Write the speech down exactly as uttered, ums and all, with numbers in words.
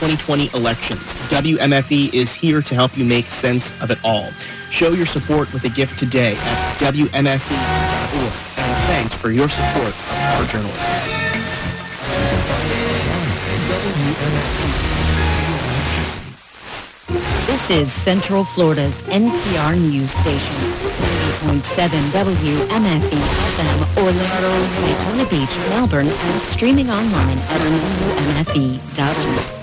twenty twenty elections. W M F E is here to help you make sense of it all. Show your support with a gift today at W M F E dot org. And thanks for your support of our journalism. This is Central Florida's N P R news station, ninety point seven W M F E F M, Orlando, Daytona Beach, Melbourne, and streaming online at W M F E dot org.